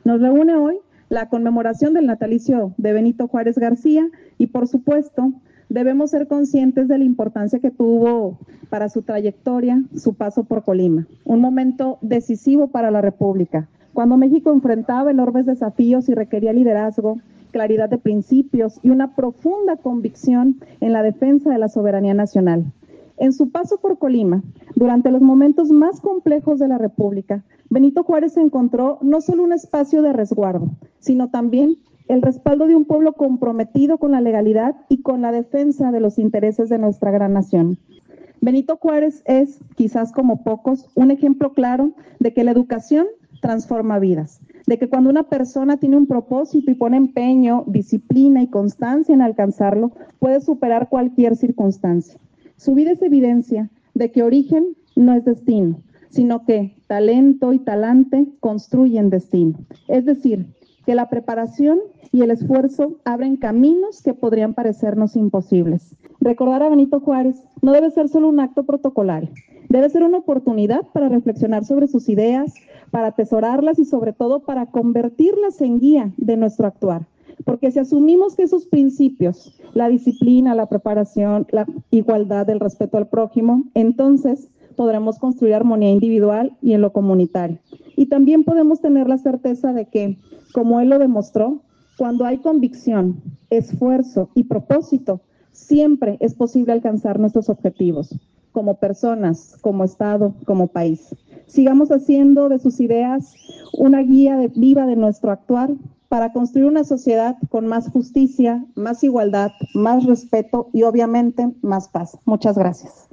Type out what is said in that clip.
Nos reúne hoy la conmemoración del natalicio de Benito Juárez García y, por supuesto, debemos ser conscientes de la importancia que tuvo para su trayectoria su paso por Colima, un momento decisivo para la República, cuando México enfrentaba enormes desafíos y requería liderazgo, claridad de principios y una profunda convicción en la defensa de la soberanía nacional. En su paso por Colima, durante los momentos más complejos de la República, Benito Juárez encontró no solo un espacio de resguardo, sino también el respaldo de un pueblo comprometido con la legalidad y con la defensa de los intereses de nuestra gran nación. Benito Juárez es, quizás como pocos, un ejemplo claro de que la educación transforma vidas, de que cuando una persona tiene un propósito y pone empeño, disciplina y constancia en alcanzarlo, puede superar cualquier circunstancia. Su vida es evidencia de que origen no es destino, sino que talento y talante construyen destino. Es decir, que la preparación y el esfuerzo abren caminos que podrían parecernos imposibles. Recordar a Benito Juárez no debe ser solo un acto protocolario, debe ser una oportunidad para reflexionar sobre sus ideas, para atesorarlas y sobre todo para convertirlas en guía de nuestro actuar. Porque si asumimos que esos principios, la disciplina, la preparación, la igualdad, el respeto al prójimo, entonces podremos construir armonía individual y en lo comunitario. Y también podemos tener la certeza de que, como él lo demostró, cuando hay convicción, esfuerzo y propósito, siempre es posible alcanzar nuestros objetivos, como personas, como Estado, como país. Sigamos haciendo de sus ideas una guía viva de nuestro actuar para construir una sociedad con más justicia, más igualdad, más respeto y obviamente más paz. Muchas gracias.